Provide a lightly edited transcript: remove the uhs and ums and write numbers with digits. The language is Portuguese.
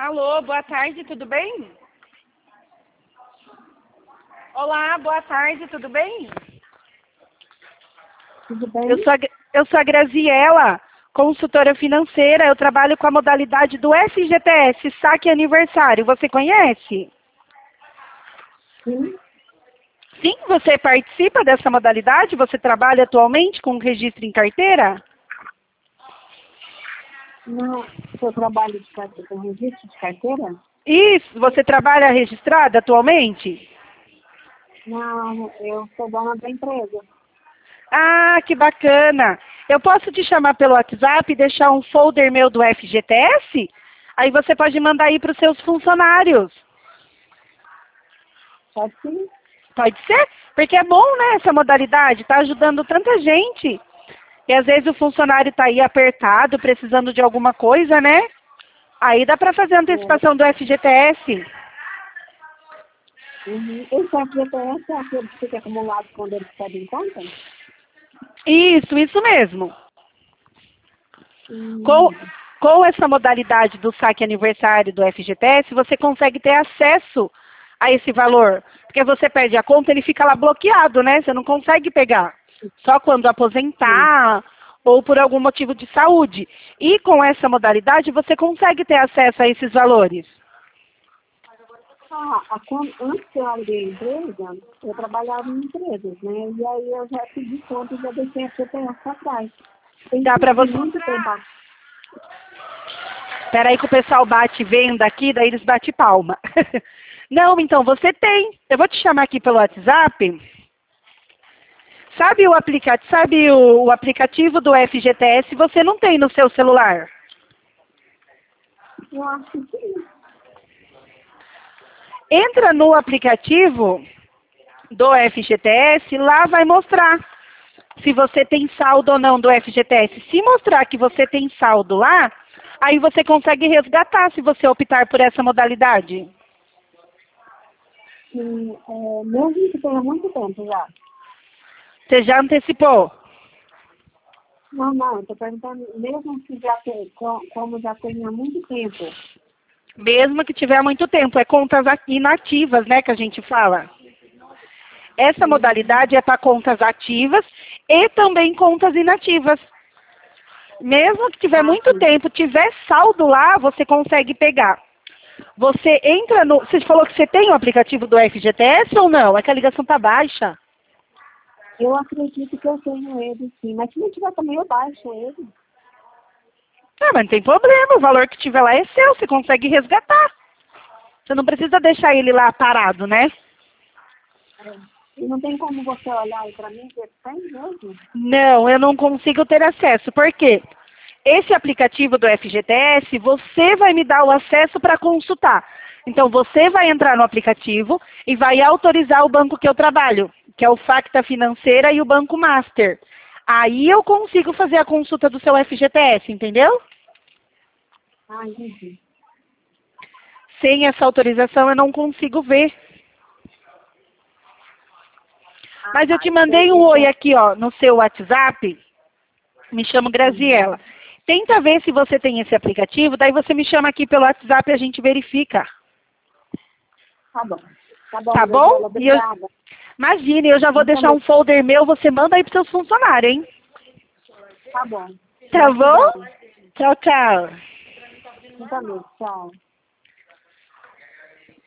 Alô, boa tarde, tudo bem? Olá, boa tarde, tudo bem? Tudo bem? Eu sou a Graziela, consultora financeira. Eu trabalho com a modalidade do FGTS, Saque Aniversário. Você conhece? Sim. Sim, você participa dessa modalidade? Você trabalha atualmente com registro em carteira? No seu trabalho de carteira, com registro de carteira? Isso, você trabalha registrada atualmente? Não, eu sou dona da empresa. Ah, que bacana. Eu posso te chamar pelo WhatsApp e deixar um folder meu do FGTS? Aí você pode mandar aí para os seus funcionários. Pode sim? Pode ser? Porque é bom, né, essa modalidade, está ajudando tanta gente. E às vezes o funcionário está aí apertado, precisando de alguma coisa, né? Aí dá para fazer a antecipação do FGTS. Uhum. Esse FGTS é aquele que fica acumulado quando eles pedem conta? Isso mesmo. Com, Hum. com essa modalidade do saque aniversário do FGTS, você consegue ter acesso a esse valor. Porque você perde a conta, ele fica lá bloqueado, né? Você não consegue pegar. Só quando Sim. aposentar ou por algum motivo de saúde. E com essa modalidade, você consegue ter acesso a esses valores. Antes que eu abri a empresa, eu trabalhava em empresas, né? E aí eu já pedi conta e já deixei a FGTS para trás. Dá para Tem você... muito tempo. Espera aí que o pessoal bate venda aqui, daí eles batem palma. Não, então você tem. Eu vou te chamar aqui pelo WhatsApp. Sabe o aplicativo do FGTS, você não tem no seu celular? Eu acho que sim. Entra no aplicativo do FGTS, lá vai mostrar se você tem saldo ou não do FGTS. Se mostrar que você tem saldo lá, aí você consegue resgatar se você optar por essa modalidade. Sim, mesmo que tenha muito tempo já. Você já antecipou? Não, eu estou perguntando, mesmo que já tem, como já tem há muito tempo. Mesmo que tiver muito tempo, é contas inativas, né, que a gente fala. Essa modalidade é para contas ativas e também contas inativas. Mesmo que tiver muito Sim. tempo, tiver saldo lá, você consegue pegar. Você entra no... Você falou que você tem o aplicativo do FGTS ou não? É que a ligação tá baixa. Eu acredito que eu tenho ele, sim. Mas se não tiver também, eu baixo ele. Ah, mas não tem problema. O valor que tiver lá é seu. Você consegue resgatar. Você não precisa deixar ele lá parado, né? E não tem como você olhar aí para mim, ver se tem mesmo? Não, eu não consigo ter acesso. Por quê? Esse aplicativo do FGTS, você vai me dar o acesso para consultar. Então, você vai entrar no aplicativo e vai autorizar o banco que eu trabalho, que é o Facta Financeira e o Banco Master. Aí eu consigo fazer a consulta do seu FGTS, entendeu? Entendi. Sem essa autorização, eu não consigo ver. Mas eu te mandei um oi aqui, ó, no seu WhatsApp. Me chamo Graziela. Tenta ver se você tem esse aplicativo, daí você me chama aqui pelo WhatsApp e a gente verifica. Tá bom. Tá bom, Tá Gabriela, bom? obrigada. Imagine, eu já vou deixar um folder meu, você manda aí para seus funcionários, hein? Tá bom. Tá bom? Gratidão. Tchau, tchau. Também, tchau.